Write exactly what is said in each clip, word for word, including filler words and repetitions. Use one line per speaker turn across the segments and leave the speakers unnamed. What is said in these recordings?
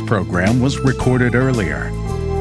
program was recorded earlier.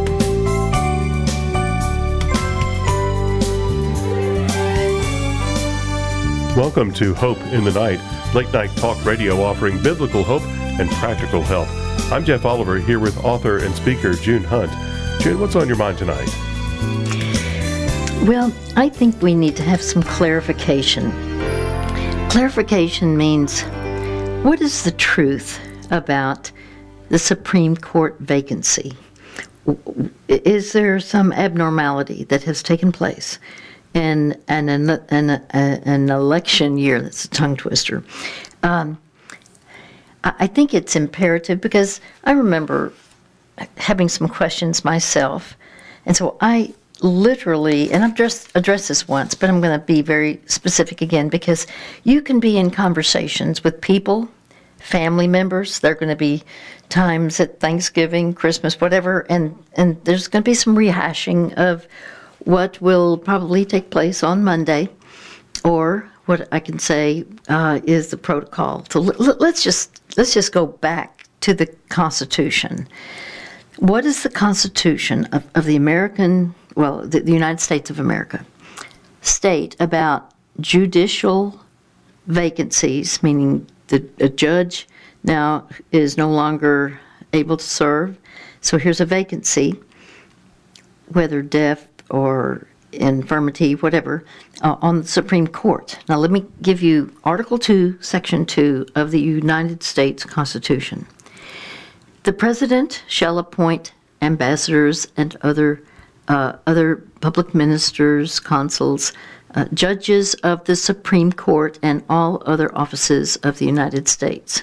Welcome to Hope in the Night, late night talk radio offering biblical hope and practical help. I'm Jeff Oliver here with author and speaker June Hunt. June, what's on your mind tonight?
Well, I think we need to have some clarification. Clarification means, what is the truth about the Supreme Court vacancy? Is there some abnormality that has taken place in an, an, an, an election year? That's a tongue twister. Um, I think it's imperative because I remember having some questions myself, and so I literally, and I've just addressed this once, but I'm going to be very specific again, because you can be in conversations with people, family members. There are going to be times at Thanksgiving, Christmas, whatever, and, and there's going to be some rehashing of what will probably take place on Monday, or what I can say uh, is the protocol. So l- let's just let's just go back to the Constitution. What is the Constitution of, of the American, well, the, the United States of America, state about judicial vacancies, meaning the a judge now is no longer able to serve, so here's a vacancy, whether deaf or infirmity, whatever, uh, on the Supreme Court. Now let me give you Article two, Section two of the United States Constitution. The President shall appoint ambassadors and other uh, other public ministers, consuls, uh, judges of the Supreme Court, and all other offices of the United States.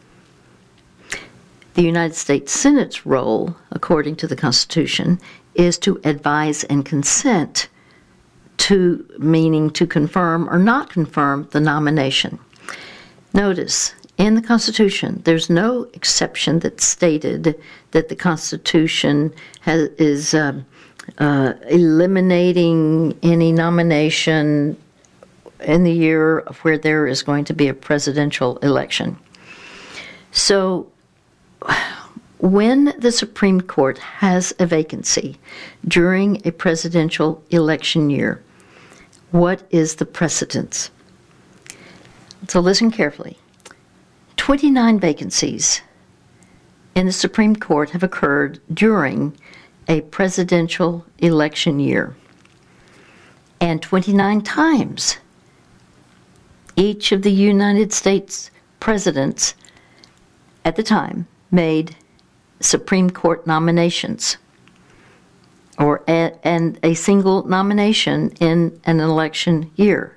The United States Senate's role, according to the Constitution, is to advise and consent to, meaning to confirm or not confirm the nomination. Notice, in the Constitution, there's no exception that's stated that the Constitution has, is uh, uh, eliminating any nomination in the year where there is going to be a presidential election. So, when the Supreme Court has a vacancy during a presidential election year, what is the precedence? So listen carefully. twenty-nine vacancies in the Supreme Court have occurred during a presidential election year. And twenty-nine times each of the United States presidents at the time made Supreme Court nominations, or a, and a single nomination in an election year,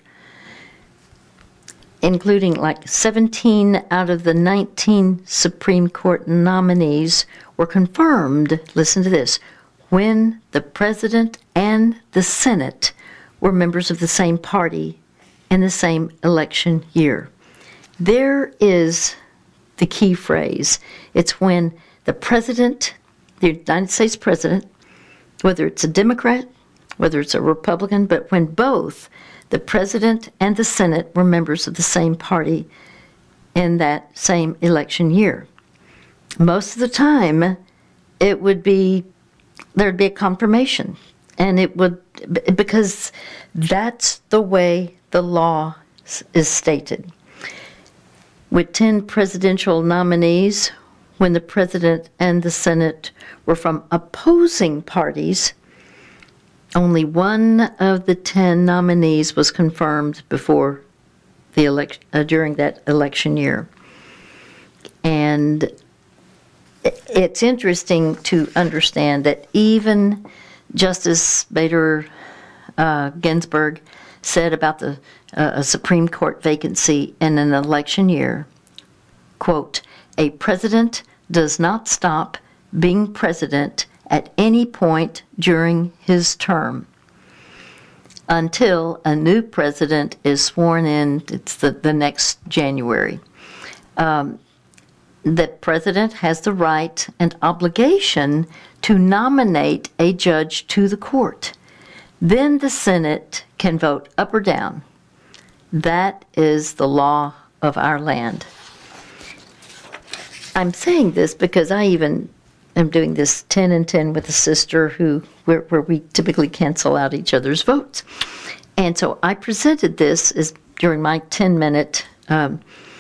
including like seventeen out of the nineteen Supreme Court nominees were confirmed, listen to this, when the President and the Senate were members of the same party in the same election year. There is the key phrase. It's when the President, the United States President, whether it's a Democrat, whether it's a Republican, but when both the President and the Senate were members of the same party in that same election year. Most of the time, it would be, there'd be a confirmation. And it would, because that's the way the law is stated. With ten presidential nominees, when the President and the Senate were from opposing parties, only one of the ten nominees was confirmed before the elect uh, during that election year. And it's interesting to understand that even Justice Bader uh, Ginsburg said about the uh, a Supreme Court vacancy in an election year, quote, "A president does not stop being president at any point during his term until a new president is sworn in. It's the, the next January. Um, the president has the right and obligation to nominate a judge to the court. Then the Senate can vote up or down. That is the law of our land." I'm saying this because I even am doing this ten and ten with a sister who where, where we typically cancel out each other's votes. And so I presented this as during my ten-minute, um,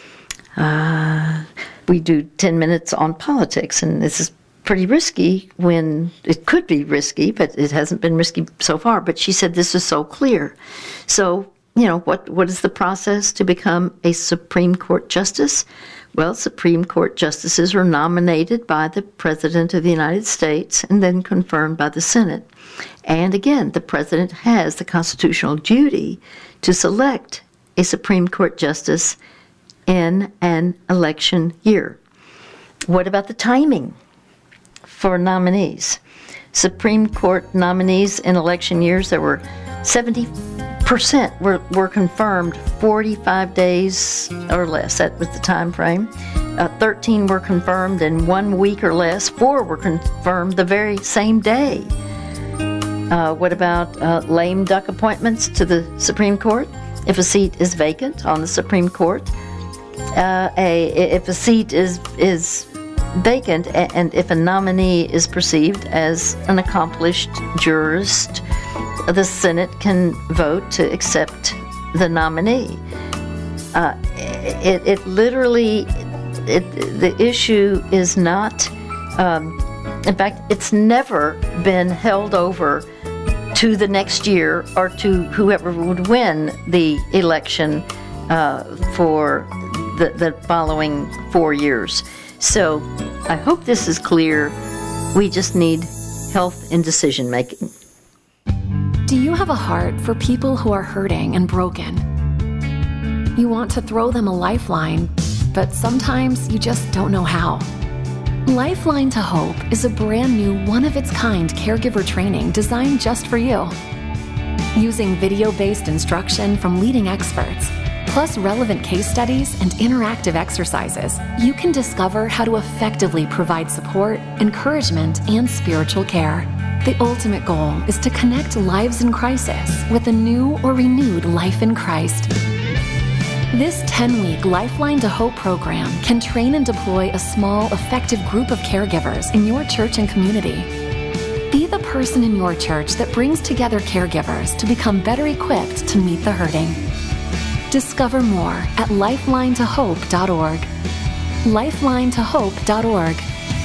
uh, we do ten minutes on politics, and this is pretty risky when it could be risky, but it hasn't been risky so far. But she said this is so clear. So, you know, what what is the process to become a Supreme Court justice? Well, Supreme Court justices are nominated by the President of the United States and then confirmed by the Senate. And again, the President has the constitutional duty to select a Supreme Court justice in an election year. What about the timing for nominees? Supreme Court nominees in election years, there were seventy percent were, were confirmed forty-five days or less. That was the time frame. Uh, thirteen were confirmed in one week or less. Four were confirmed the very same day. Uh, what about uh, lame duck appointments to the Supreme Court? If a seat is vacant on the Supreme Court, uh, a if a seat is is vacant and if a nominee is perceived as an accomplished jurist, the Senate can vote to accept the nominee. Uh, it, it literally, it, the issue is not, um, in fact, it's never been held over to the next year or to whoever would win the election uh, for the, the following four years. So I hope this is clear. We just need health in decision making.
Do you have a heart for people who are hurting and broken? You want to throw them a lifeline, but sometimes you just don't know how. Lifeline to Hope is a brand new, one-of-its-kind caregiver training designed just for you. Using video-based instruction from leading experts, plus relevant case studies and interactive exercises, you can discover how to effectively provide support, encouragement, and spiritual care. The ultimate goal is to connect lives in crisis with a new or renewed life in Christ. This ten-week Lifeline to Hope program can train and deploy a small, effective group of caregivers in your church and community. Be the person in your church that brings together caregivers to become better equipped to meet the hurting. Discover more at lifeline to hope dot org. lifeline to hope dot org.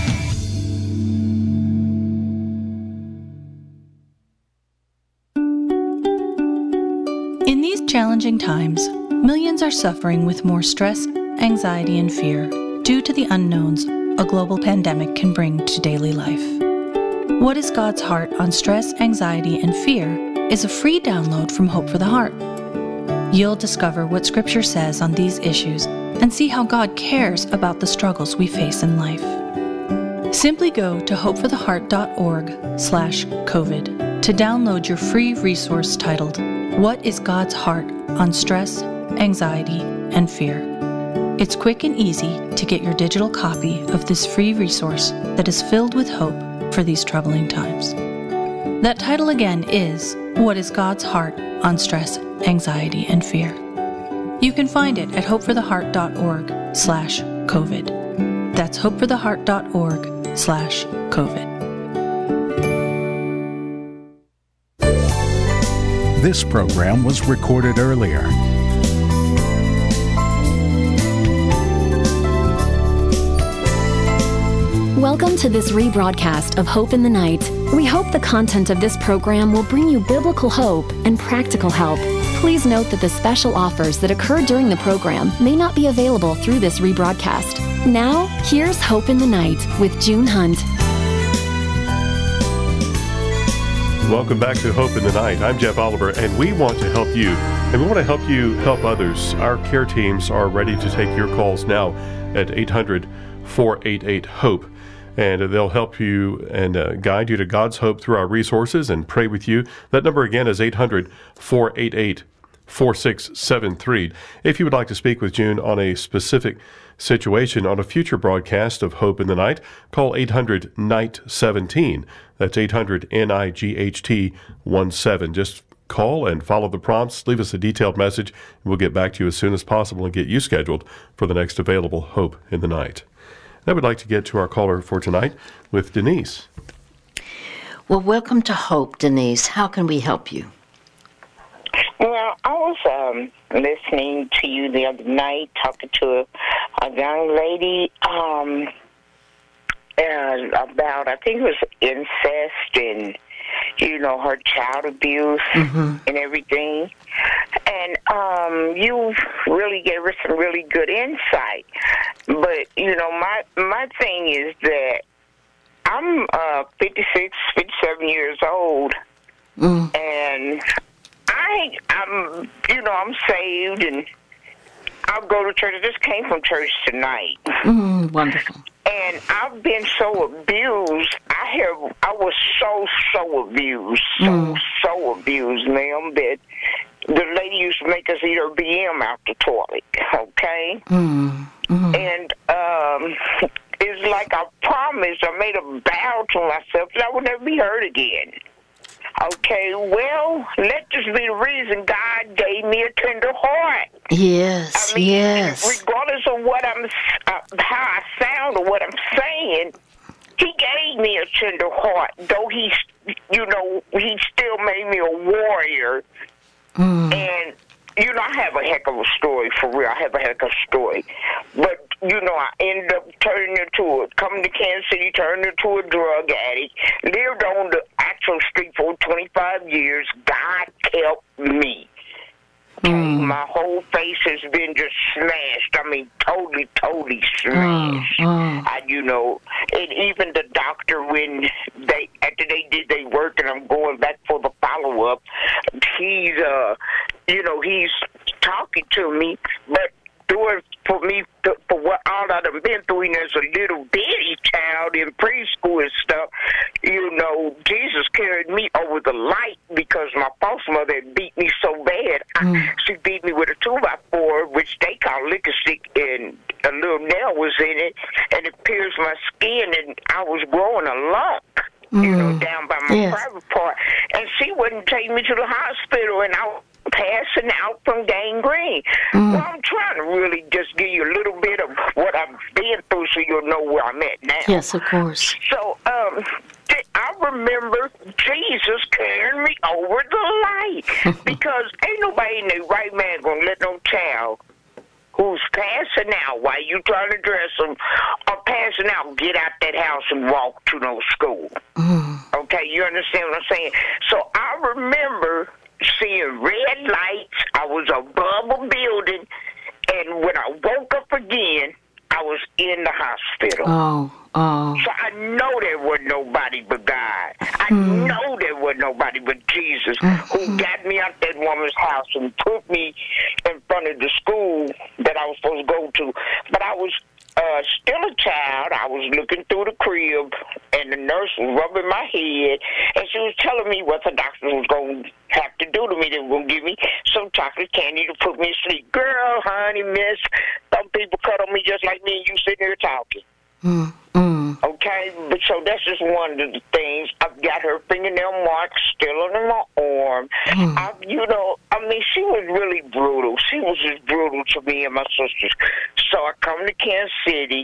In these challenging times, millions are suffering with more stress, anxiety, and fear due to the unknowns a global pandemic can bring to daily life. What is God's Heart on Stress, Anxiety, and Fear is a free download from Hope for the Heart. You'll discover what Scripture says on these issues and see how God cares about the struggles we face in life. Simply go to hope for the heart dot org slash COVID to download your free resource titled, What is God's Heart on Stress, Anxiety, and Fear? It's quick and easy to get your digital copy of this free resource that is filled with hope for these troubling times. That title again is, What is God's Heart on Stress, Anxiety, and Fear? You can find it at hope for the heart dot org slash COVID. That's hope for the heart dot org slash COVID.
This program was recorded earlier.
Welcome to this rebroadcast of Hope in the Night. We hope the content of this program will bring you biblical hope and practical help. Please note that the special offers that occur during the program may not be available through this rebroadcast. Now, here's Hope in the Night with June Hunt.
Welcome back to Hope in the Night. I'm Jeff Oliver, and we want to help you, and we want to help you help others. Our care teams are ready to take your calls now at eight hundred, four eight eight, HOPE, and they'll help you and uh, guide you to God's hope through our resources and pray with you. That number again is eight hundred, four eight eight, four six seven three. If you would like to speak with June on a specific situation on a future broadcast of Hope in the Night, call eight hundred, N I G H T seventeen. That's eight hundred, N I G H T seventeen. Just call and follow the prompts. Leave us a detailed message, and we'll get back to you as soon as possible and get you scheduled for the next available Hope in the Night. I would like to get to our caller for tonight with Denise.
Well, welcome to Hope, Denise. How can we help you?
Well, I was um, listening to you the other night, talking to a, a young lady um, and about, I think it was incest and, you know, her child abuse mm-hmm. and everything. And um, you really gave her some really good insight. But, you know, my my thing is that I'm uh, fifty-six, fifty-seven years old, mm. and I, I'm, you know, I'm saved, and I'll go to church. I just came from church tonight.
Mm, wonderful.
And I've been so abused. I have, I was so, so abused, so, mm. so abused, ma'am, that the lady used to make us eat her B M out the toilet, okay? Mm. Mm. And um, it's like I promised, I made a vow to myself that I would never be hurt again. Okay, well, let this be the reason God gave me a tender heart.
Yes,
I mean,
yes.
Regardless of what I'm, uh, how I sound or what I'm saying, He gave me a tender heart. Though He, you know, He still made me a warrior. Mm. And you know, I have a heck of a story, for real. I have a heck of a story. But, you know, I ended up turning into a, coming to Kansas City, turning into a drug addict, lived on the actual street for twenty-five years. God helped me. Mm. My whole face has been just smashed. I mean, totally, totally smashed. Mm. Mm. I, you know, and even the doctor, when they, after they did their work and I'm going back for the follow-up, he's, uh, you know, he's talking to me, but doing for me, for what all I've been through, and as a little bitty child in preschool and stuff, you know, Jesus carried me over the light because my foster mother had beat me so bad. Mm. I, she beat me with a two by four, which they call liquor stick, and a little nail was in it, and it pierced my skin, and I was growing a lump. Mm. You know, down by my yes. private part. And she wouldn't take me to the hospital, and I was passing out from gangrene. Mm. Well, I'm trying to really just give you a little bit of what I've been through so you'll know where I'm at now.
Yes, of course.
So, um, I remember Jesus carrying me over the light because ain't nobody in their right man gonna let no child who's passing out while you trying to dress them or passing out get out that house and walk to no school. Mm. Okay, you understand what I'm saying? So I remember seeing red lights. I was above a building, and when I woke up again, I was in the hospital.
Oh, oh.
So I know there was nobody but God. I mm. know there was nobody but Jesus mm-hmm. who got me out that woman's house and put me in front of the school that I was supposed to go to. But I was uh, still a child. I was looking through the crib, and the nurse was rubbing my head, and she was telling me what the doctor was going to have to do to me. They were going to give me some chocolate candy to put me to sleep. Girl, honey, miss, some people cut on me just like me, and you sitting here talking. Mm, mm. Okay, but so that's just one of the things. I've got her fingernail marks still under my arm. Mm. I, you know, I mean, she was really brutal. She was just brutal to me and my sisters. So I come to Kansas City.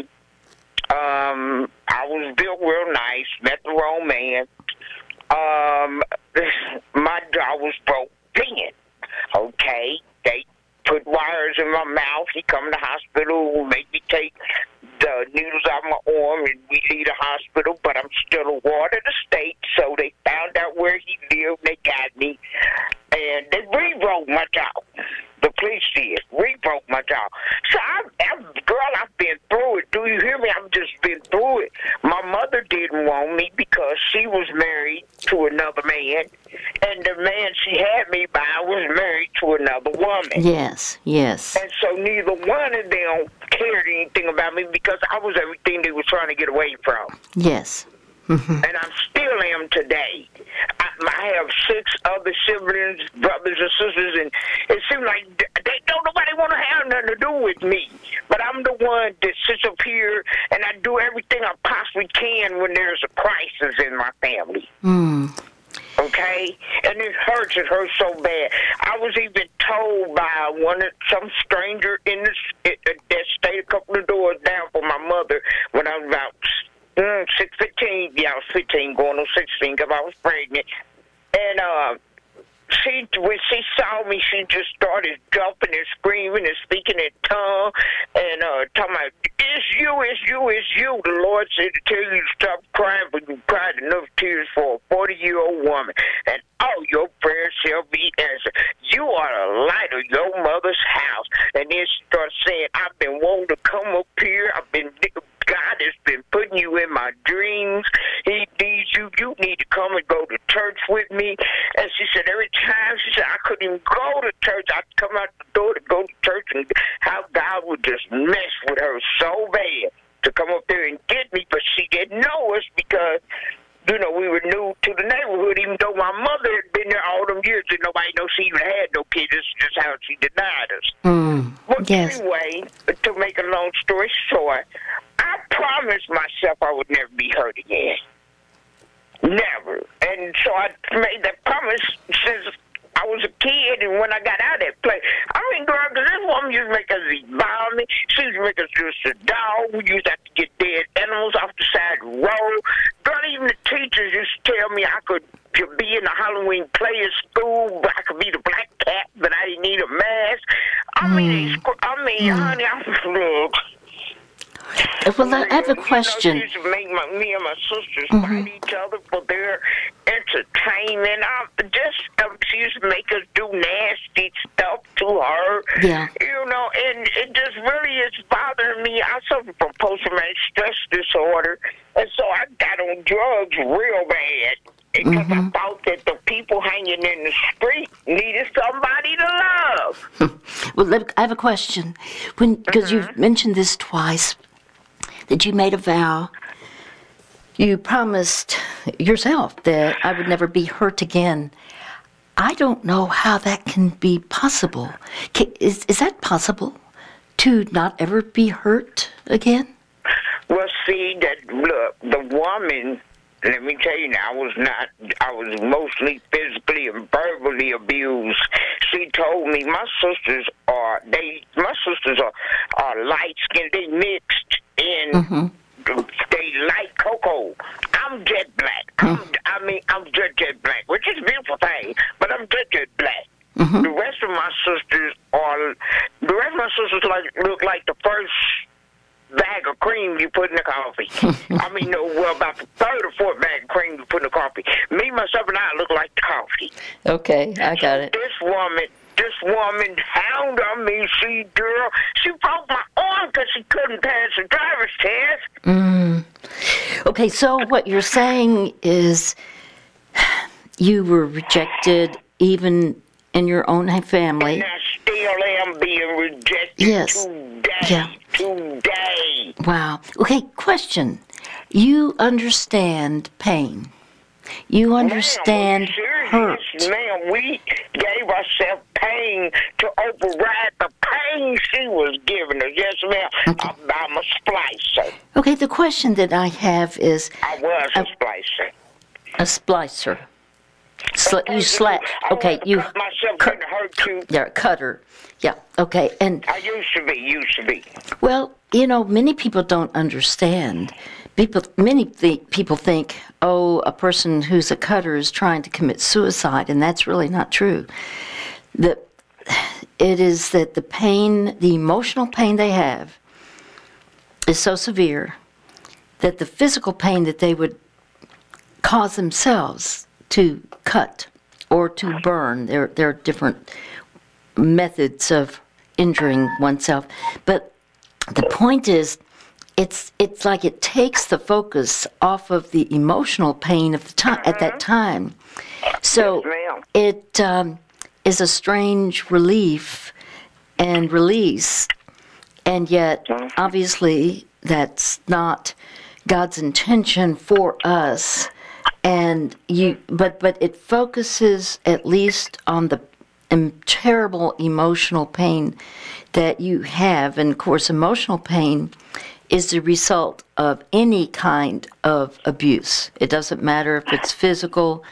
Um, I was built real nice. Met the wrong man. Um, my jaw was broke then. Okay, they put wires in my mouth. He come to the hospital, make me take the needles out my arm, and we leave the hospital, but I'm still a ward of the state, so they found out where he lived, they got me, and they rewrote my jaw. The police did. Rewrote my jaw. So, I've, I've, girl, I've been through it. Do you hear me? I've just been through it. My mother didn't want me because she was married to another man, and the man she had me by was married to another woman.
Yes, yes.
And so neither one of them cared anything about me because I was everything they were trying to get away from.
Yes. Mm-hmm.
And I still am today. I, I have six other siblings, brothers and sisters, and it seems like they don't nobody want to have nothing to do with me. But I'm the one that sits up here, and I do everything I possibly can when there's a crisis in my family. Mm. Okay? And it hurts. It hurts so bad. I was even told by one some stranger in the, that stayed a couple of doors down for my mother when I was about mm, six, fifteen. Yeah, I was fifteen, going on sixteen, because I was pregnant. And uh, she, when she saw me, she just started jumping and screaming and speaking in tongue and uh, talking about, it's you, it's you, it's you. The Lord said to tell you to stop crying, but you cried enough tears for a forty-year-old woman, and all your prayers shall be answered. You are the light of your mother's house. And then she started saying, I've been wanting to come up here. I've been, God has been putting you in my dreams. He needs you. You need to come and go to church with me. And she said every time, she said, I couldn't even go to church. I'd come out the door to go to church, and how God would just mess with her so bad to come up there and get me. But she didn't know us because, you know, we were new to the neighborhood, even though my mother had been there all them years and nobody knows she even had no kids. This is just how she denied us.
Mm,
well,
yes.
Anyway, to make a long story short, I promised myself I would never be hurt again. Never. And so I made that promise since I was a kid, and when I got out of that place, I mean, girl, because this woman used to make us eat vomit. She used to make us just a dog. We used to have to get dead animals off the side of the road. Girl, even the teachers used to tell me I could be in the Halloween play at school, but I could be the black cat, but I didn't need a mask. I mm. mean, I mean, mm. honey, I was
Well, I have a question.
You know, she used to make my, me and my sisters
mm-hmm.
fight each other for their entertainment. I just um, she used to make us do nasty stuff to her.
Yeah.
You know, and it just really is bothering me. I suffer from post-traumatic stress disorder, and so I got on drugs real bad. Because mm-hmm. I thought that the people hanging in the street needed somebody to love.
Well, let, I have a question. When Because mm-hmm. you've mentioned this twice, that you made a vow. You promised yourself that I would never be hurt again. I don't know how that can be possible. Can, is, is that possible, to not ever be hurt again?
Well, see, that look, the woman... Let me tell you now, I was not, I was mostly physically and verbally abused. She told me my sisters are, they, my sisters are, are light-skinned, they mixed in, mm-hmm. they light cocoa. I'm jet black. Mm. I'm, I mean, I'm jet, jet black, which is a beautiful thing, but I'm jet, jet black. Mm-hmm. The rest of my sisters are, the rest of my sisters like, look like the first bag of cream you put in the coffee. I mean, no, well, about the third or fourth bag of cream you put in the coffee. Me, myself, and I look like the coffee.
Okay, I got
so
it.
This woman, this woman hound on me, see, girl, she broke my arm because she couldn't pass the driver's test.
Mm. Okay, so what you're saying is you were rejected even in your own family.
And I still am being rejected
yes.
today.
Yeah.
Today.
Wow. Okay, question. You understand pain. You understand
ma'am,
hurt.
Yes, ma'am, we gave ourselves pain to override the pain she was giving us. Yes, ma'am.
Okay.
I'm, I'm a splicer.
Okay, the question that I have is...
I was a, a splicer.
A splicer. Sl- you slap. Okay, you
cut myself
cut,
in her too.
Yeah, cutter. Yeah. Okay, and
I used to be. Used to be.
Well, you know, many people don't understand. People, many th- people think, oh, a person who's a cutter is trying to commit suicide, and that's really not true. The it is that the pain, the emotional pain they have, is so severe that the physical pain that they would cause themselves to cut or to burn. There, there are different methods of injuring oneself. But the point is, it's it's like it takes the focus off of the emotional pain of the time at that time. So
yes,
it um, is a strange relief and release, and yet obviously that's not God's intention for us. And you, but but it focuses at least on the um, terrible emotional pain that you have, and of course, emotional pain is the result of any kind of abuse. It doesn't matter if it's physical,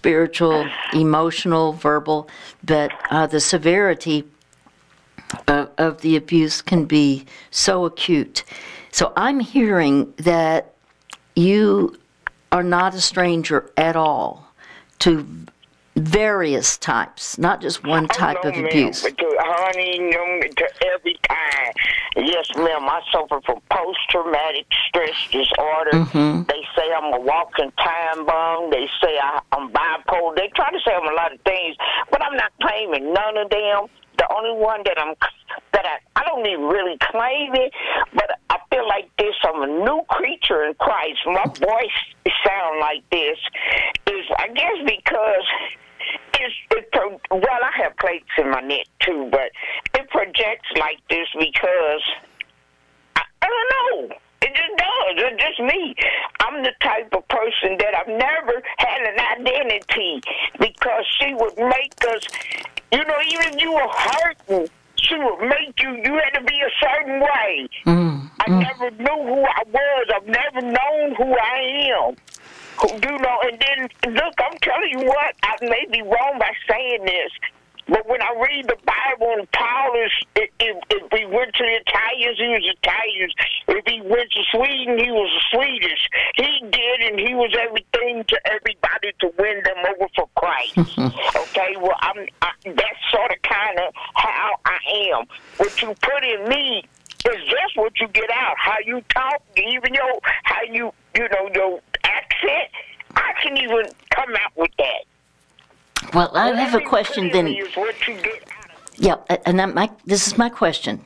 spiritual, emotional, verbal, but uh, the severity uh, of the abuse can be so acute. So I'm hearing that you are not a stranger at all to various types, not just one type
oh, no,
of
ma'am,
abuse.
But to, honey, no, to every kind. Yes, ma'am, I suffer from post-traumatic stress disorder. Mm-hmm. They say I'm a walking time bomb. They say I, I'm bipolar. They try to say I'm a lot of things, but I'm not claiming none of them. The only one that I'm that I, I don't even really claim it, but I feel like this. I'm a new creature in Christ. My voice sound like this is, I guess, because it's it pro, well, I have plates in my neck too, but it projects like this because I, I don't know. It just does. It's just me. I'm the type of person that I've never had an identity because she would make us. You know, even if you were hurting, she would make you, you had to be a certain way. Mm, I mm. never knew who I was. I've never known who I am. Who, you know, and then, look, I'm telling you what, I may be wrong by saying this, but when I read the Bible and Paul is, if, if, if he went to the Italians, he was Italians. If he went to Sweden, he was Swedish. He did, and he was everything to everybody to win them over for Christ. Okay, well, I'm, I, that's sort of kind of how I am. What you put in me is just what you get out. How you talk, even your, how you, you know, your accent, I can even come out with that.
Well, I well, have a question then. Yeah, and I'm, my, this is my question.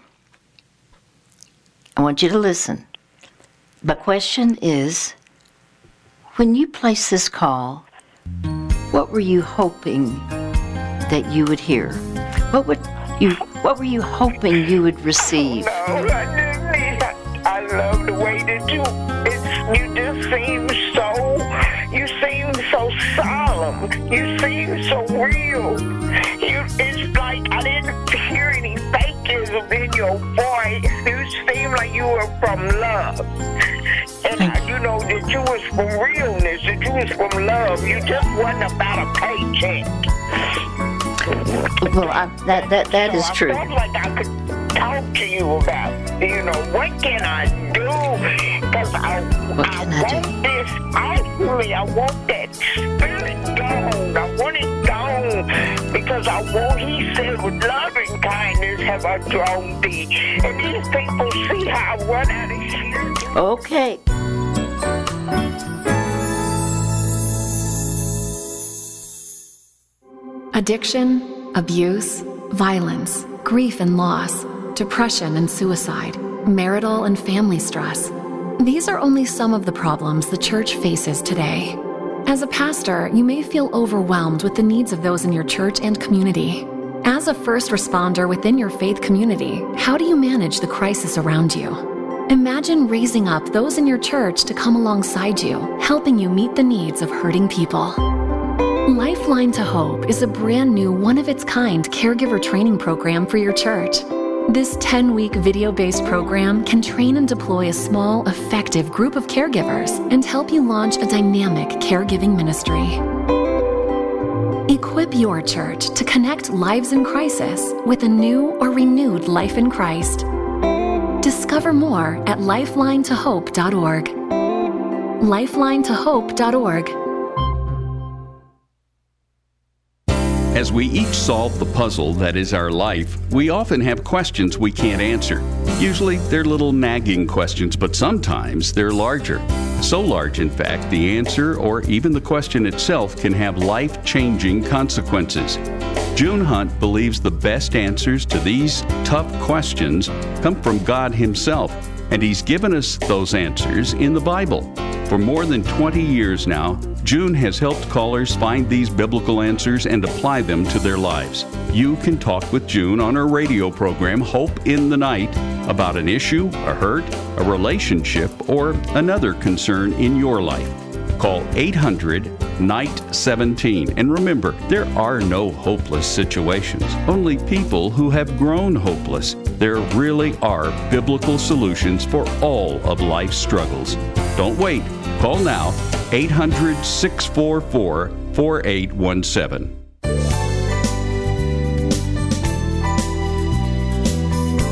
I want you to listen. My question is, when you placed this call, what were you hoping that you would hear? What would you? What were you hoping you would receive?
No, I, I love the way that you. It's, you just seem so. You seem so solemn. You seem so real. You, it's like I didn't hear any fakeism in your voice. You seem like you were from love. And I, you know that you was from realness, that you was from love. You just wasn't about a paycheck.
Well, I, that that that
so
is
I
true.
I felt like I could talk to you about, you know, what can I do? Because I,
what
I,
can I, I
want
do?
this, actually, I want that spirit gone. I want it gone because I want, he said, with loving kindness have I drawn thee. And these people see how I run out of here.
Okay.
Addiction, abuse, violence, grief and loss, depression and suicide, marital and family stress. These are only some of the problems the church faces today. As a pastor, you may feel overwhelmed with the needs of those in your church and community. As a first responder within your faith community, how do you manage the crisis around you? Imagine raising up those in your church to come alongside you, helping you meet the needs of hurting people. Lifeline to Hope is a brand new, one-of-its-kind caregiver training program for your church. This ten-week video-based program can train and deploy a small, effective group of caregivers and help you launch a dynamic caregiving ministry. Equip your church to connect lives in crisis with a new or renewed life in Christ. Discover more at lifeline to hope dot org. lifeline to hope dot org.
As we each solve the puzzle that is our life, we often have questions we can't answer. Usually they're little nagging questions, but sometimes they're larger. So large, in fact, the answer or even the question itself can have life-changing consequences. June Hunt believes the best answers to these tough questions come from God Himself, and He's given us those answers in the Bible. For more than twenty years now, June has helped callers find these biblical answers and apply them to their lives. You can talk with June on her radio program, Hope in the Night, about an issue, a hurt, a relationship, or another concern in your life. Call eight hundred N I G H T seventeen. And remember, there are no hopeless situations, only people who have grown hopeless. There really are biblical solutions for all of life's struggles. Don't wait. Call now, eight hundred, six four four, four eight one seven.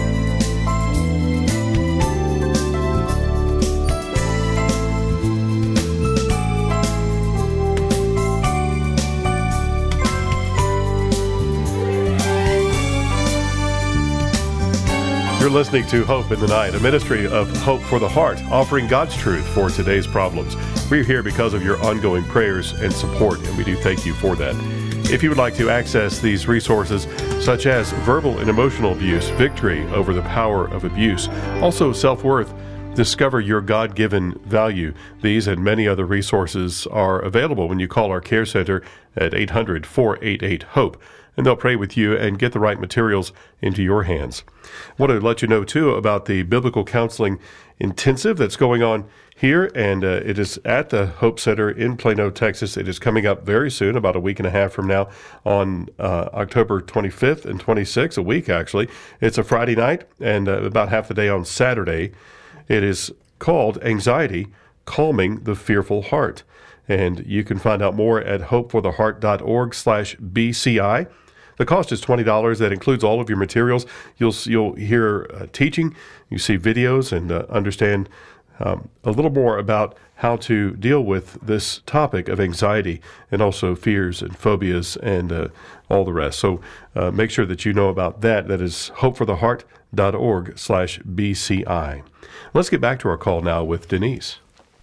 You're listening to Hope in the Night, a ministry of Hope for the Heart, offering God's truth for today's problems. We're here because of your ongoing prayers and support, and we do thank you for that. If you would like to access these resources, such as verbal and emotional abuse, victory over the power of abuse, also self-worth, discover your God-given value, these and many other resources are available when you call our care center at eight hundred, four eight eight, HOPE. And they'll pray with you and get the right materials into your hands. I want to let you know, too, about the Biblical Counseling Intensive that's going on here, and uh, it is at the Hope Center in Plano, Texas. It is coming up very soon, about a week and a half from now, on uh, October twenty-fifth and twenty-sixth, a week actually. It's a Friday night and uh, about half the day on Saturday. It is called Anxiety, Calming the Fearful Heart. And you can find out more at hopefortheheart.org slash BCI. The cost is twenty dollars. That includes all of your materials. You'll you'll hear uh, teaching, you see videos, and uh, understand um, a little more about how to deal with this topic of anxiety and also fears and phobias and uh, all the rest. So uh, make sure that you know about that. That is hopefortheheart.org slash BCI. Let's get back to our call now with Denise.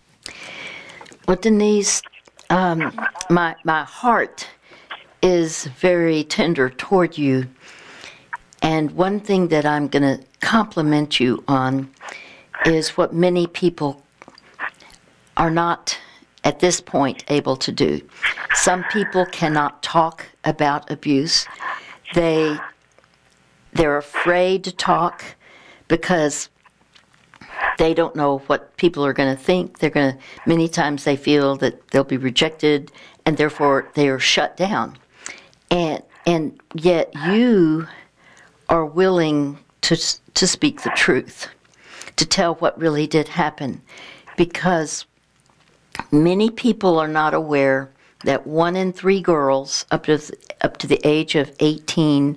Well, Denise, um, my my heart is very tender toward you. And one thing that I'm going to compliment you on is what many people are not, at this point, able to do. Some people cannot talk about abuse. They, they're afraid to talk because they don't know what people are going to think. They're going to, many times they feel that they'll be rejected, and therefore they are shut down. And and yet you are willing to to speak the truth, to tell what really did happen, because many people are not aware that one in three girls up to up to the age of eighteen,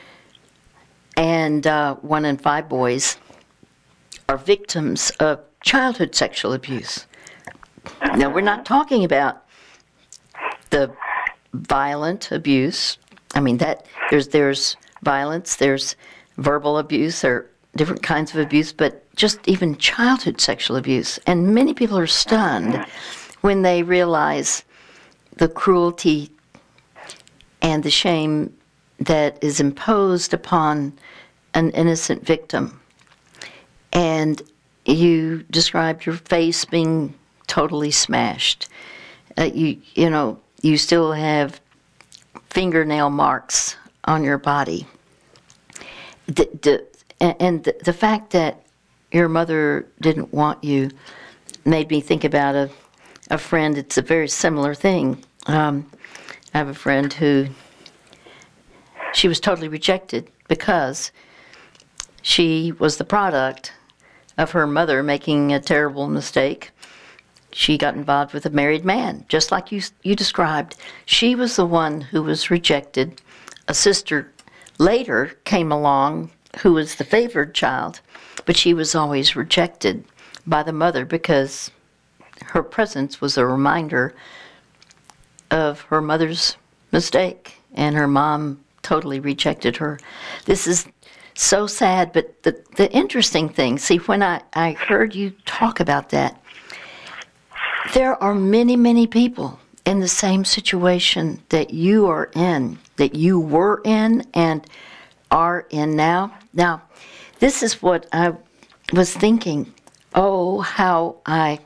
and uh, one in five boys are victims of childhood sexual abuse. Now, we're not talking about the violent abuse. I mean, that there's there's violence, there's verbal abuse, or different kinds of abuse, but just even childhood sexual abuse. And many people are stunned when they realize the cruelty and the shame that is imposed upon an innocent victim. And you described your face being totally smashed. Uh, you you know, you still have fingernail marks on your body. The, the, and the, the fact that your mother didn't want you made me think about a, a friend. It's a very similar thing. Um, I have a friend who, she was totally rejected because she was the product of her mother making a terrible mistake. She got involved with a married man, just like you you described. She was the one who was rejected. A sister later came along who was the favored child, but she was always rejected by the mother because her presence was a reminder of her mother's mistake, and her mom totally rejected her. This is so sad, but the, the interesting thing, see, when I, I heard you talk about that, there are many, many people in the same situation that you are in, that you were in and are in now. Now, this is what I was thinking. Oh, how I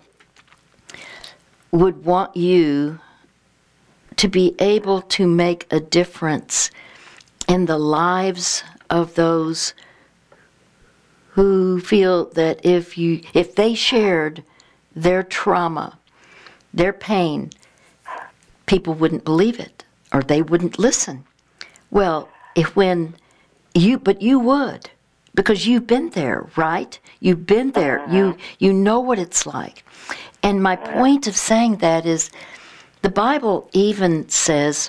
would want you to be able to make a difference in the lives of those who feel that if you, if they shared their trauma, their pain, people wouldn't believe it, or they wouldn't listen. Well, if when you, but you would, because you've been there, right? You've been there. You you know what it's like. And my point of saying that is, the Bible even says,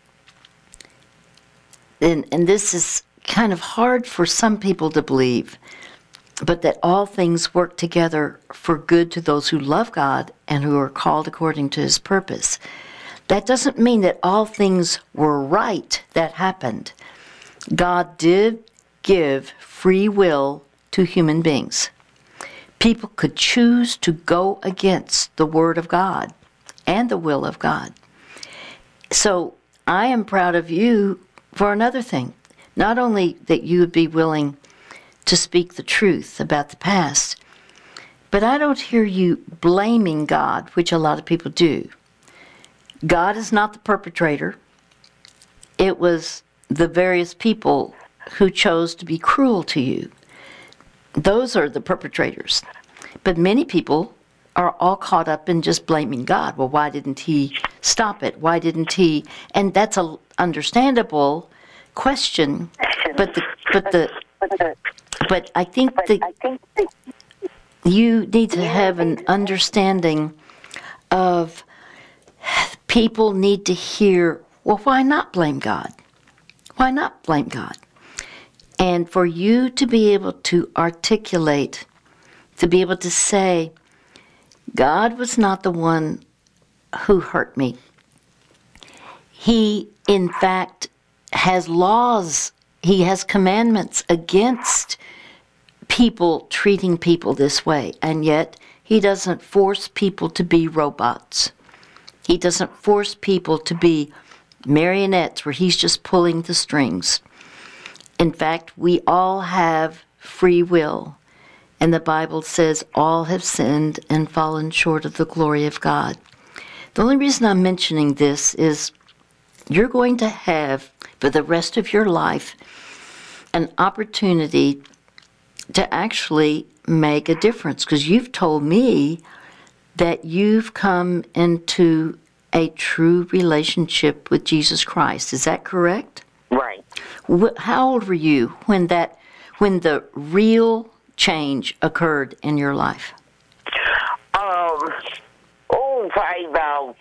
and and this is kind of hard for some people to believe, but that all things work together for good to those who love God and who are called according to His purpose. That doesn't mean that all things were right that happened. God did give free will to human beings. People could choose to go against the Word of God and the will of God. So I am proud of you for another thing. Not only that you would be willing to speak the truth about the past, but I don't hear you blaming God, which a lot of people do. God is not the perpetrator. It was the various people who chose to be cruel to you. Those are the perpetrators. But many people are all caught up in just blaming God. Well, why didn't he stop it? Why didn't he? And that's a understandable question. But the but the but I think that you need to have an understanding of people need to hear, well, why not blame God? Why not blame God? And for you to be able to articulate, to be able to say, God was not the one who hurt me. He, in fact, has laws. He has commandments against people treating people this way. And yet, he doesn't force people to be robots. He doesn't force people to be marionettes where he's just pulling the strings. In fact, we all have free will. And the Bible says all have sinned and fallen short of the glory of God. The only reason I'm mentioning this is you're going to have, for the rest of your life, an opportunity to actually make a difference. Because you've told me that you've come into a true relationship with Jesus Christ. Is that correct?
Right.
How old were you when that, when the real change occurred in your life?
Um, oh, probably about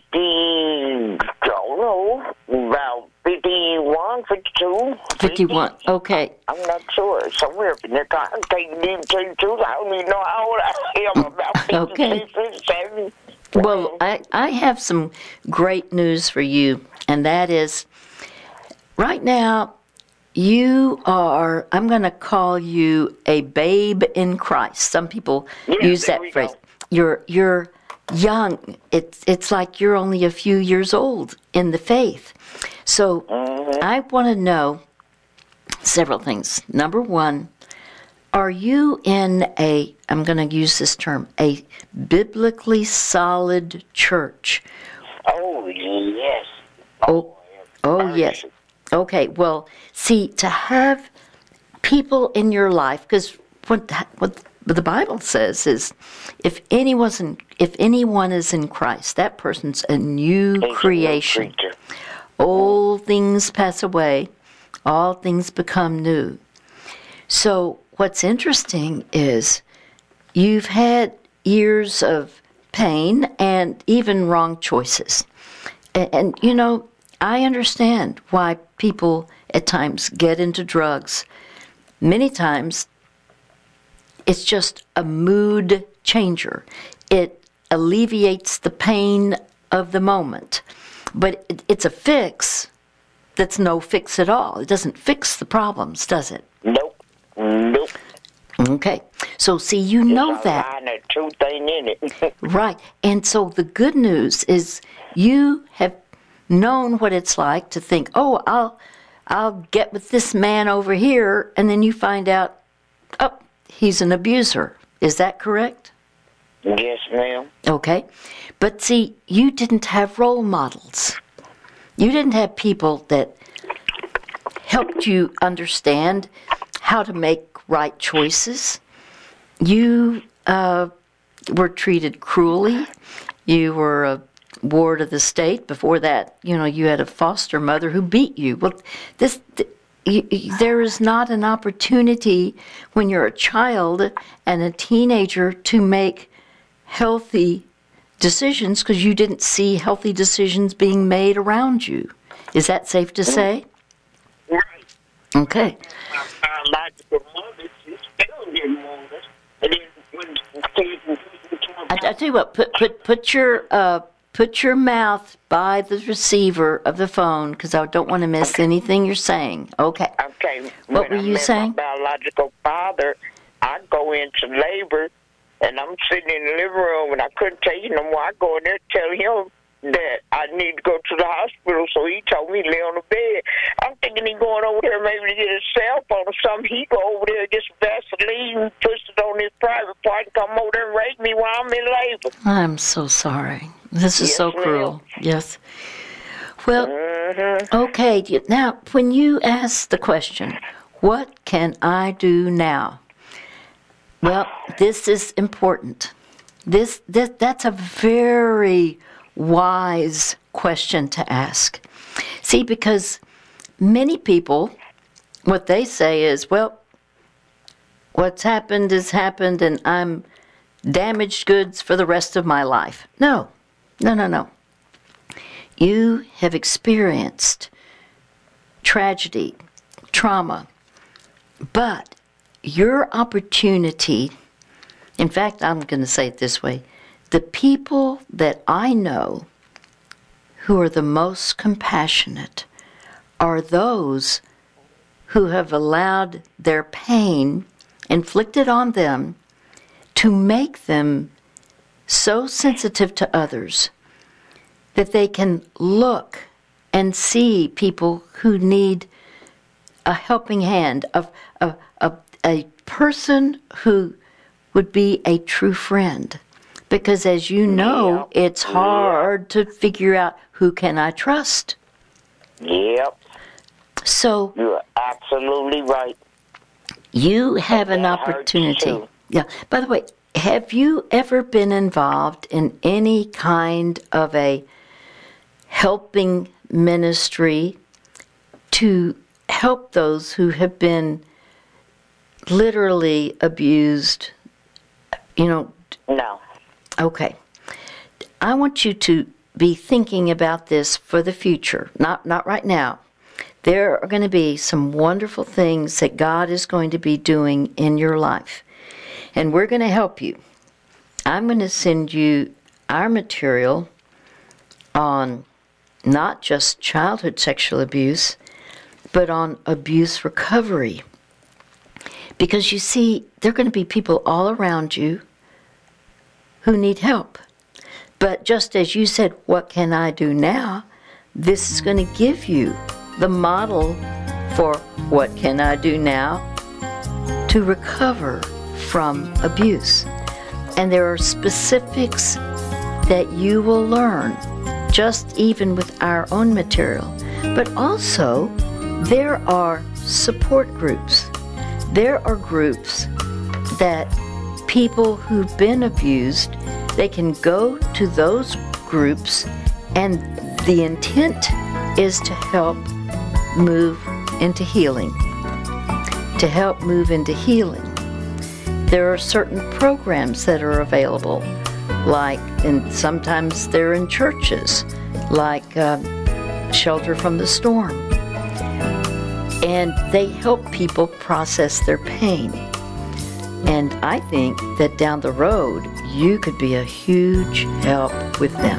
fifty, don't know, about fifty-one, fifty-two.
fifty-one,
fifty.
okay.
I'm not sure. Somewhere in there. I can't even tell you the truth. I don't even know how old I am. About fifty-six,
Okay.
fifty-seven.
Well, I, I have some great news for you, and that is, right now, you are, I'm going to call you a babe in Christ. Some people
Yeah,
use
there
that
we
phrase.
go.
You're you're young. It's it's like you're only a few years old in the faith. So
Mm-hmm.
I want to know several things. Number one, are you in a, I'm going to use this term, a biblically solid church?
Oh, yes.
Oh, oh yes. Okay, well, see, to have people in your life, because what, what the Bible says is, if anyone's in, if anyone is in Christ, that person's a new
He's a new
creation.
creature.
Old things pass away, all things become new. So what's interesting is you've had years of pain and even wrong choices. And, and you know, I understand why people at times get into drugs. Many times it's just a mood changer. It alleviates the pain of the moment. But it, it's a fix that's no fix at all. It doesn't fix the problems, does it?
Nope. Nope.
Okay. So, see, you know
There's a
that.
line of truth ain't in it.
Right. And so the good news is you have known what it's like to think, oh, I'll I'll get with this man over here, and then you find out, oh, he's an abuser. Is that correct?
Yes, ma'am.
Okay. But see, you didn't have role models. You didn't have people that helped you understand how to make right choices. You uh, were treated cruelly. You were a ward of the state. Before that, you know, you had a foster mother who beat you. Well, this th- you, you, there is not an opportunity when you're a child and a teenager to make healthy decisions because you didn't see healthy decisions being made around you. Is that safe to say?
Right.
Okay.
My biological mother, she still didn't want us. And then when kids and people
I, I tell you what, put put put your uh, put your mouth by the receiver of the phone because I don't want to miss anything you're saying. Okay.
Okay.
What
when
were
I
you
met
saying?
My biological father, I go into labor, and I'm sitting in the living room, and I couldn't take it no more. I go in there and tell him that I need to go to the hospital, so he told me to lay on the bed. I'm thinking he going over there maybe to get his cell phone or something. He go over there and get some Vaseline, push it on his private part, and come over there and rape me while I'm in labor.
I'm so sorry. This is
Yes,
so
ma'am.
cruel. Yes. Well,
Mm-hmm.
okay. you- Now, when you ask the question, what can I do now? Well, this is important. This, this that's a very wise question to ask. See, because many people, what they say is, well, what's happened has happened and I'm damaged goods for the rest of my life. No, no, no, no. You have experienced tragedy, trauma, but your opportunity, in fact, I'm going to say it this way, the people that I know who are the most compassionate are those who have allowed their pain inflicted on them to make them so sensitive to others that they can look and see people who need a helping hand, of a, a, a person who would be a true friend. Because as you know,
Yeah.
it's hard to figure out who can I trust.
Yep.
So
You're absolutely right.
you have an
that hurts
opportunity.
too.
Yeah. By the way, have you ever been involved in any kind of a helping ministry to help those who have been literally abused? You know,
No.
okay. I want you to be thinking about this for the future, not not right now. There are going to be some wonderful things that God is going to be doing in your life, and we're going to help you. I'm going to send you our material on not just childhood sexual abuse, but on abuse recovery. Because you see, there are going to be people all around you who need help. But just as you said, what can I do now? This is going to give you the model for what can I do now to recover from abuse. And there are specifics that you will learn, just even with our own material. But also, there are support groups. There are groups that people who've been abused, they can go to those groups, and the intent is to help move into healing. To help move into healing. There are certain programs that are available, like, and sometimes they're in churches, like uh, Shelter from the Storm. And they help people process their pain. And I think that down the road, you could be a huge help with them.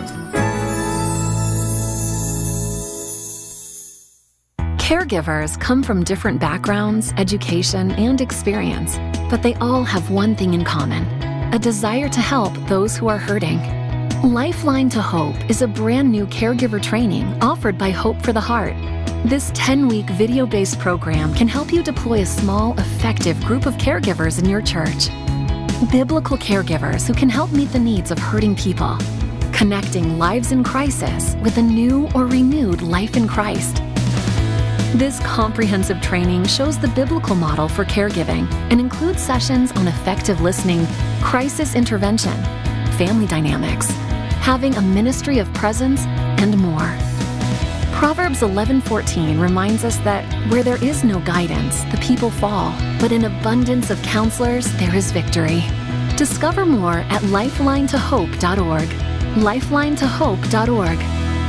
Caregivers come from different backgrounds, education, and experience, but they all have one thing in common: a desire to help those who are hurting. Lifeline to Hope is a brand new caregiver training offered by Hope for the Heart. This ten-week video-based program can help you deploy a small, effective group of caregivers in your church. Biblical caregivers who can help meet the needs of hurting people, connecting lives in crisis with a new or renewed life in Christ. This comprehensive training shows the biblical model for caregiving and includes sessions on effective listening, crisis intervention, family dynamics, having a ministry of presence, and more. Proverbs eleven fourteen reminds us that where there is no guidance, the people fall, but in abundance of counselors, there is victory. Discover more at lifeline to hope dot org. lifeline to hope dot org.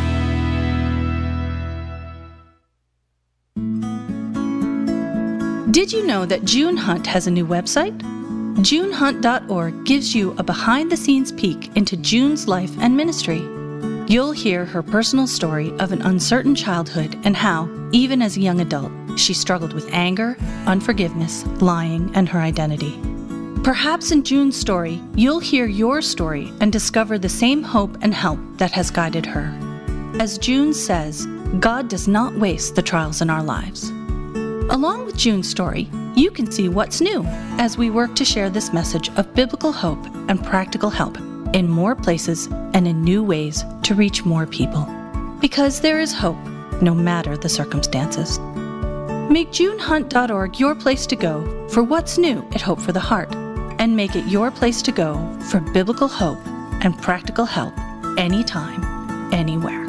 Did you know that June Hunt has a new website? june hunt dot org gives you a behind-the-scenes peek into June's life and ministry. You'll hear her personal story of an uncertain childhood and how, even as a young adult, she struggled with anger, unforgiveness, lying, and her identity. Perhaps in June's story, you'll hear your story and discover the same hope and help that has guided her. As June says, God does not waste the trials in our lives. Along with June's story, you can see what's new as we work to share this message of biblical hope and practical help in more places and in new ways to reach more people. Because there is hope, no matter the circumstances. Make June Hunt dot org your place to go for what's new at Hope for the Heart, and make it your place to go for biblical hope and practical help anytime, anywhere.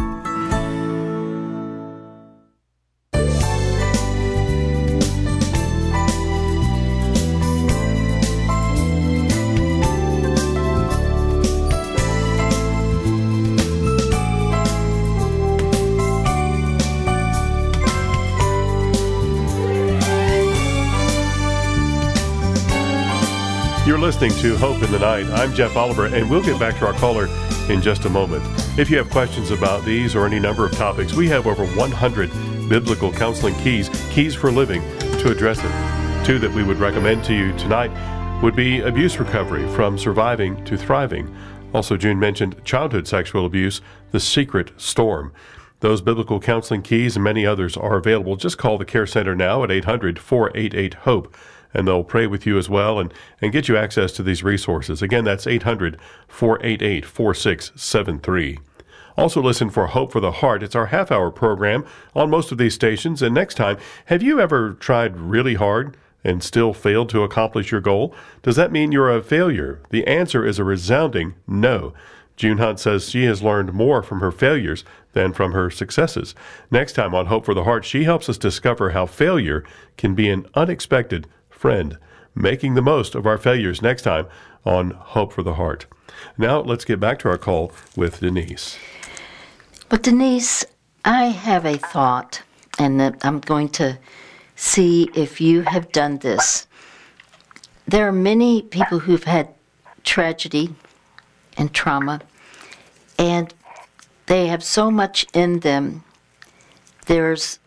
You're listening to Hope in the Night. I'm Jeff Oliver, and we'll get back to our caller in just a moment. If you have questions about these or any number of topics, we have over one hundred biblical counseling keys, keys for living, to address it. Two that we would recommend to you tonight would be abuse recovery, from surviving to thriving. Also, June mentioned childhood sexual abuse, the secret storm. Those biblical counseling keys and many others are available. Just call the Care Center now at eight hundred, four eight eight, HOPE. And they'll pray with you as well and, and get you access to these resources. Again, that's eight hundred, four eight eight, four six seven three. Also listen for Hope for the Heart. It's our half-hour program on most of these stations. And next time, have you ever tried really hard and still failed to accomplish your goal? Does that mean you're a failure? The answer is a resounding no. June Hunt says she has learned more from her failures than from her successes. Next time on Hope for the Heart, she helps us discover how failure can be an unexpected friend, making the most of our failures. Next time on Hope for the Heart. Now let's get back to our call with Denise.
But Denise, I have a thought, and I'm going to see if you have done this. There are many people who've had tragedy and trauma, and they have so much in them. There's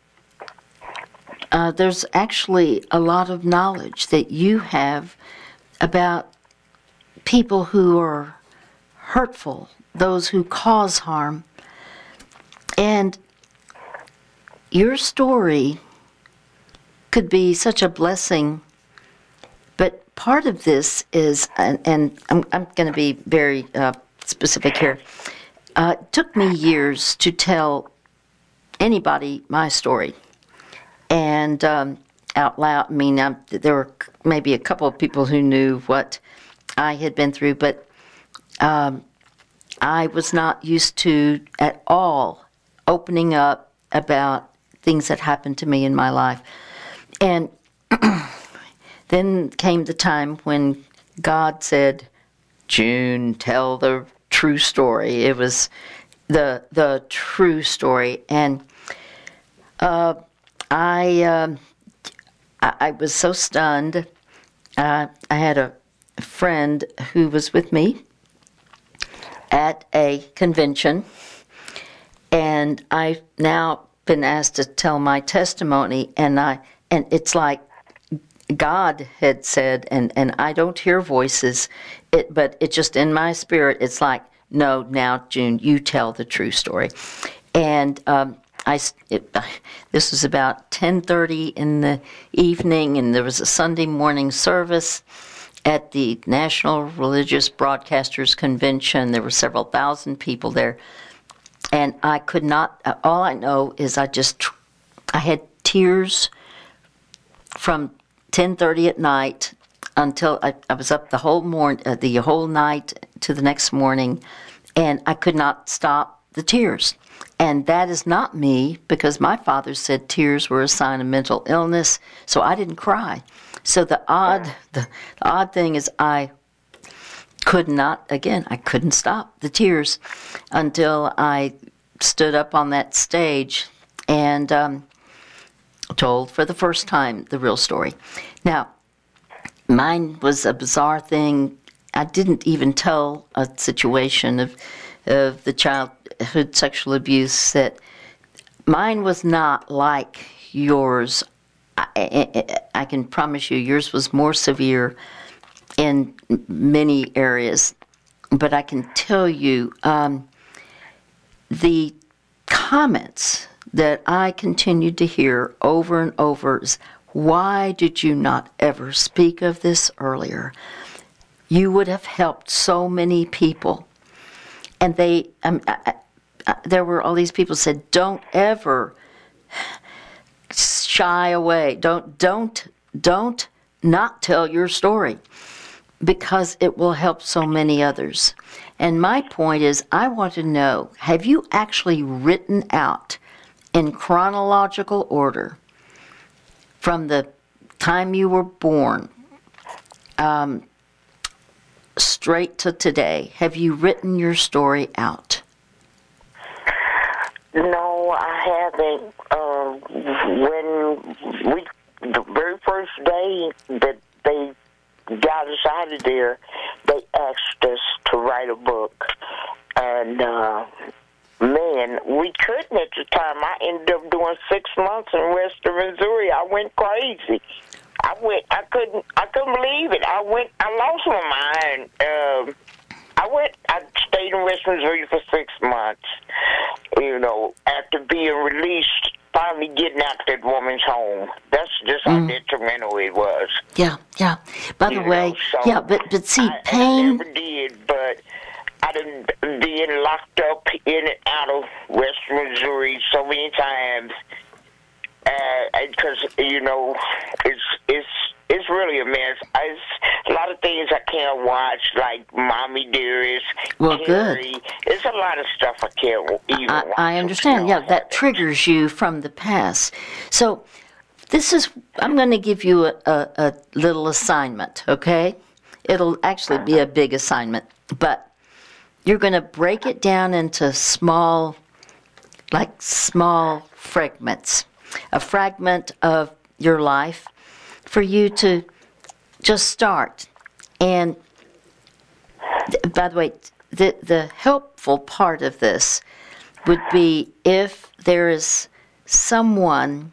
Uh, there's actually a lot of knowledge that you have about people who are hurtful, those who cause harm. And your story could be such a blessing, but part of this is, and, and I'm, I'm going to be very uh, specific here, uh, it took me years to tell anybody my story. And um, out loud, I mean, um, there were maybe a couple of people who knew what I had been through, but um, I was not used to at all opening up about things that happened to me in my life. And then came the time when God said, June, tell the true story. It was the the true story. And uh I, uh, I I was so stunned. Uh, I had a friend who was with me at a convention, and I've now been asked to tell my testimony, and I and it's like God had said, and, and I don't hear voices, it, but it just in my spirit, it's like, no, now, June, you tell the true story. And um, I, it, this was about ten thirty in the evening, and there was a Sunday morning service at the National Religious Broadcasters Convention. There were several thousand people there, and I could not, all I know is I just, I had tears from ten thirty at night until I, I was up the whole morning, uh, the whole night to the next morning, and I could not stop the tears. And that is not me, because my father said tears were a sign of mental illness, so I didn't cry. So the odd, the, the odd thing is I could not, again, I couldn't stop the tears until I stood up on that stage and um, told for the first time the real story. Now, mine was a bizarre thing. I didn't even tell a situation of of the childhood sexual abuse. That mine was not like yours. I, I, I can promise you yours was more severe. in many areas, but I can tell you um, the comments that I continued to hear over and over is, why did you not ever speak of this earlier? You would have helped so many people. And they, um, I, I, there were all these people said, don't ever shy away. Don't, don't, don't not tell your story, because it will help so many others. And my point is, I want to know, have you actually written out in chronological order from the time you were born um, straight to today? Have you written your story out?
No, I haven't. Uh, when we, the very first day that they got us out of there, they asked us to write a book. And, uh, man, we couldn't at the time. I ended up doing six months in Western Missouri. I went crazy. I went, I couldn't, I couldn't believe it. I went, I lost my mind. Um, I went, I stayed in West Missouri for six months, you know, after being released, finally getting out that woman's home. That's just how mm. detrimental it was.
Yeah, yeah. By the
you
way,
know, so
yeah, but, but see,
I,
pain...
I never did, but I done been locked up in and out of West Missouri so many times, because, uh, you know, it's, it's, it's really a mess. It's a lot of things I can't watch, like Mommy Dearest,
well,
Carrie.
good.
It's a lot of stuff I can't even
I,
watch.
I understand. Yeah, that triggers you from the past. So this is, I'm going to give you a, a, a little assignment, okay? It'll actually be a big assignment, but you're going to break it down into small, like small fragments. A fragment of your life for you to just start. And th- by the way, the, the helpful part of this would be if there is someone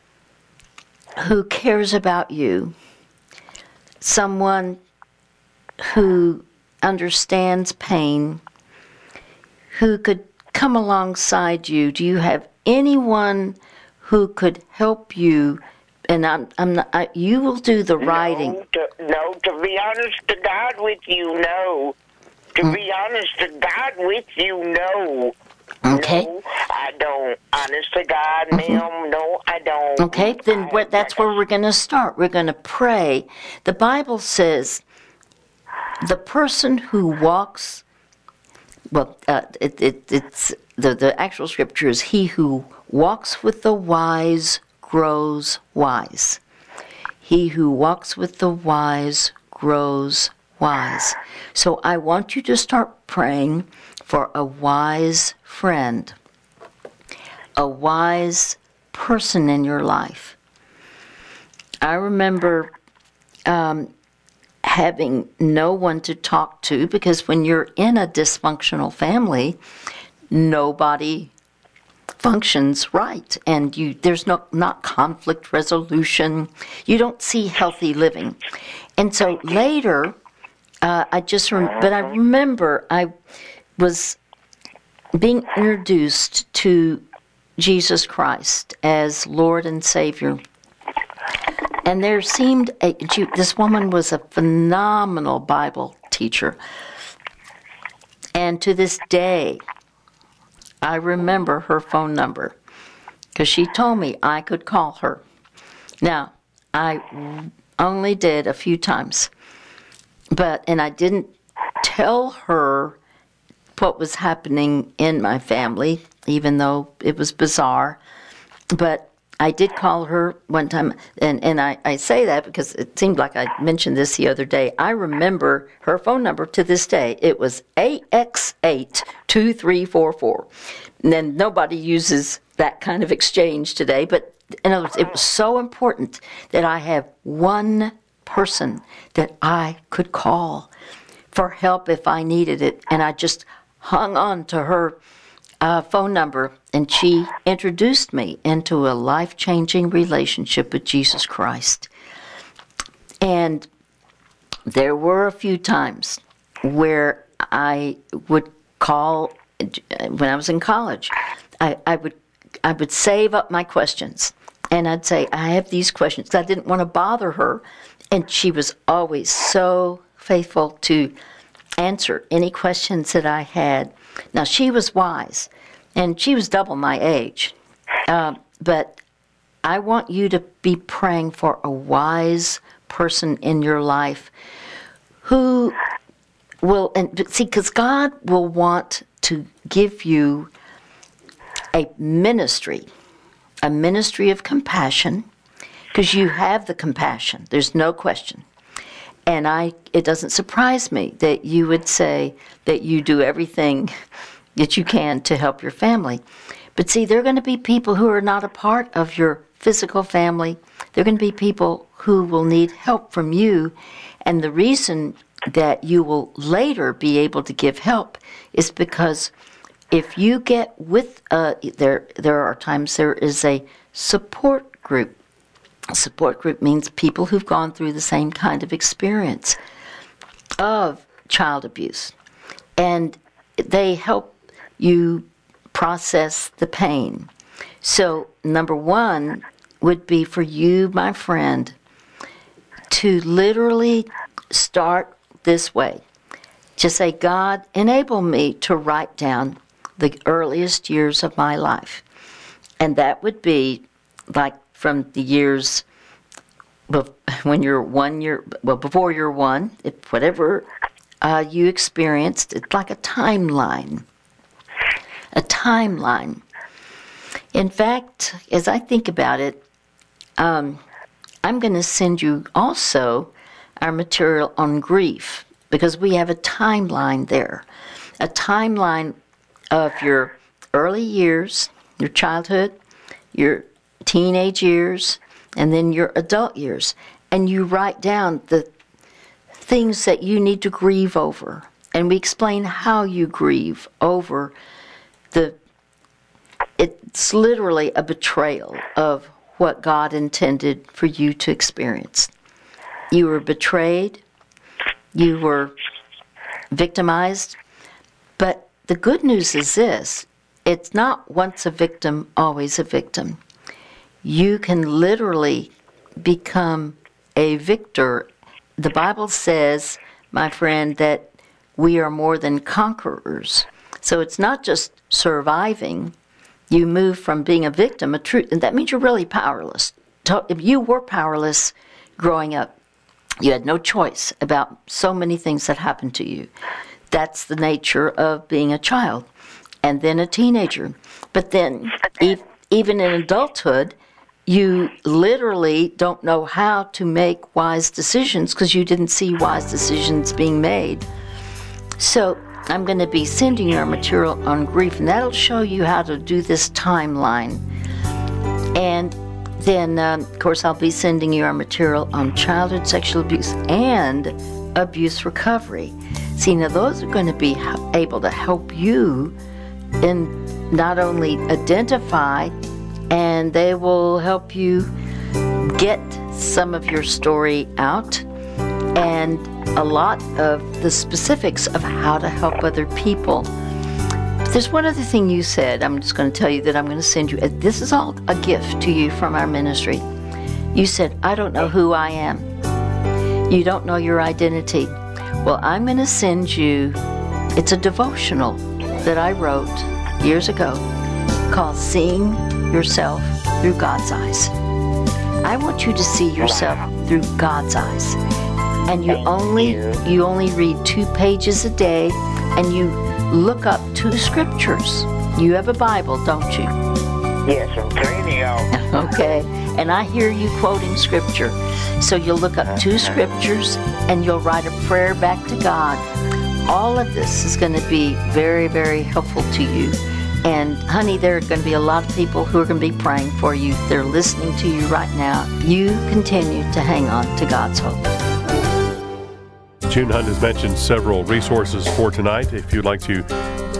who cares about you, someone who understands pain, who could come alongside you. Do you have anyone who could help you? And I'm, I'm not, I, you will do the writing.
No to, no, to be honest to God with you, no. To mm. be honest to God with you, no.
Okay.
No, I don't. Honest to God, mm-hmm. ma'am, no, I don't.
Okay, then
I,
where, that's where we're going to start. We're going to pray. The Bible says the person who walks, well, uh, it, it, it's the, the actual scripture is, he who walks with the wise grows wise. He who walks with the wise grows wise. So I want you to start praying for a wise friend, a wise person in your life. I remember um, having no one to talk to, because when you're in a dysfunctional family, nobody functions right, and you there's no not conflict resolution. You don't see healthy living. And so later, uh, I just rem- but I remember I was being introduced to Jesus Christ as Lord and Savior, and there seemed a, this woman was a phenomenal Bible teacher, and to this day I remember her phone number because she told me I could call her. Now, I only did a few times, but and I didn't tell her what was happening in my family, even though it was bizarre. But I did call her one time, and, and I, I say that because it seemed like I mentioned this the other day. I remember her phone number to this day. It was A X eight two three four four. And then nobody uses that kind of exchange today, but in other words, it was so important that I have one person that I could call for help if I needed it. And I just hung on to her Uh, phone number, and she introduced me into a life-changing relationship with Jesus Christ. And there were a few times where I would call, when I was in college, I, I would I would save up my questions, and I'd say, I have these questions, because I didn't want to bother her, and she was always so faithful to answer any questions that I had. Now, she was wise, and she was double my age, uh, but I want you to be praying for a wise person in your life who will, and see, because God will want to give you a ministry, a ministry of compassion, because you have the compassion. There's no question. And I, it doesn't surprise me that you would say that you do everything that you can to help your family. But see, there are going to be people who are not a part of your physical family. There are going to be people who will need help from you. And the reason that you will later be able to give help is because if you get with, uh, there, there are times there is a support group. A support group means people who've gone through the same kind of experience of child abuse. And they help you process the pain. So, number one would be for you, my friend, to literally start this way. Just say, God, enable me to write down the earliest years of my life. And that would be like from the years when you're one year, well, before you're one, if whatever uh, you experienced, it's like a timeline. A timeline. In fact, as I think about it, um, I'm going to send you also our material on grief, because we have a timeline there. A timeline of your early years, your childhood, your teenage years, and then your adult years. And you write down the things that you need to grieve over. And we explain how you grieve over the, it's literally a betrayal of what God intended for you to experience. You were betrayed, you were victimized, but the good news is this: it's not once a victim, always a victim. You can literally become a victor. The Bible says, my friend, that we are more than conquerors. So it's not just surviving. You move from being a victim, a truth, and that means you're really powerless. If you were powerless growing up, you had no choice about so many things that happened to you. That's the nature of being a child, and then a teenager. But then, e- even in adulthood, you literally don't know how to make wise decisions because you didn't see wise decisions being made. So I'm going to be sending you our material on grief, and that'll show you how to do this timeline. And then, um, of course, I'll be sending you our material on childhood sexual abuse and abuse recovery. See, now those are going to be able to help you in not only identify, and they will help you get some of your story out and a lot of the specifics of how to help other people. But there's one other thing you said. I'm just going to tell you that I'm going to send you. This is all a gift to you from our ministry. You said, I don't know who I am. You don't know your identity. Well, I'm going to send you, it's a devotional that I wrote years ago called Seeing Yourself Through God's Eyes. I want you to see yourself through God's eyes. And you only you only read two pages a day, and you look up two scriptures. You have a Bible, don't you?
Yes, I'm plenty of.
Okay. And I hear you quoting scripture. So you'll look up two scriptures and you'll write a prayer back to God. All of this is going to be very, very helpful to you. And honey, there are going to be a lot of people who are going to be praying for you. They're listening to you right now. You continue to hang on to God's hope.
June Hunt has mentioned several resources for tonight. If you'd like to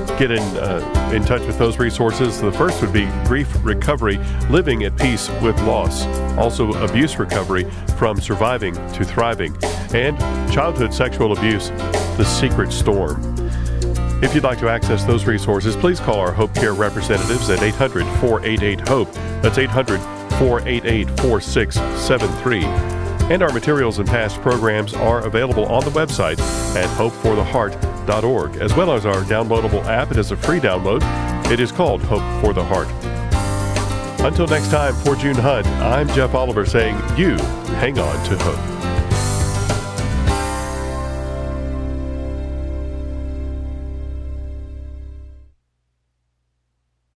get in uh, in touch with those resources. The first would be Grief Recovery, Living at Peace with Loss. Also, Abuse Recovery, From Surviving to Thriving. And Childhood Sexual Abuse, The Secret Storm. If you'd like to access those resources, please call our Hope Care representatives at eight hundred, four eight eight, HOPE. That's eight hundred, four eight eight, four six seven three. And our materials and past programs are available on the website at hope for the heart dot org, as well as our downloadable app. It is a free download. It is called Hope for the Heart. Until next time, for June Hunt, I'm Jeff Oliver saying, you hang on to hope.